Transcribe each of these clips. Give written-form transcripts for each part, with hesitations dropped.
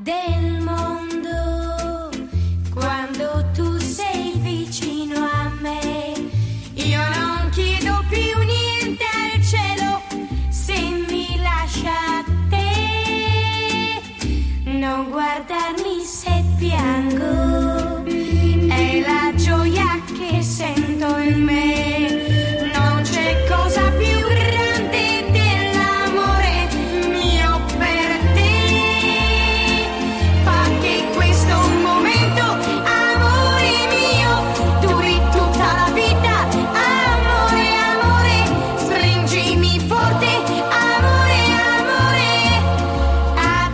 del mondo quando tu sei vicino a me. Io non chiedo più niente al cielo se mi lascia te. Non guardarmi se piango, è la gioia che sento in me. Non c'è cosa più grande dell'amore mio per te. Fa che questo momento, amore mio, duri tutta la vita. Amore, amore, stringimi forte. Amore, amore, a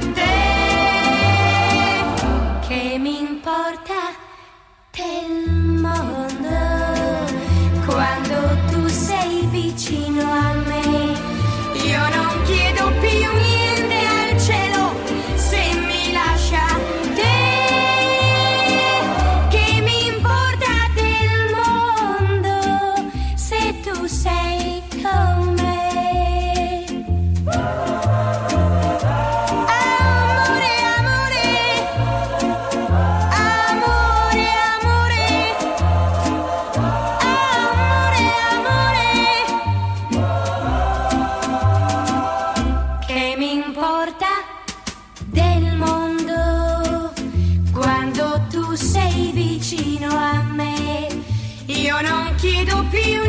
te. Che mi importa del mondo quando tu sei vicino a me. Io non chiedo più niente al cielo se mi lascia te. Che mi importa del mondo se tu sei con me. Amore, amore, amore, amore, amore, amore. Che mi importa del mondo quando tu sei vicino a me. Io non chiedo più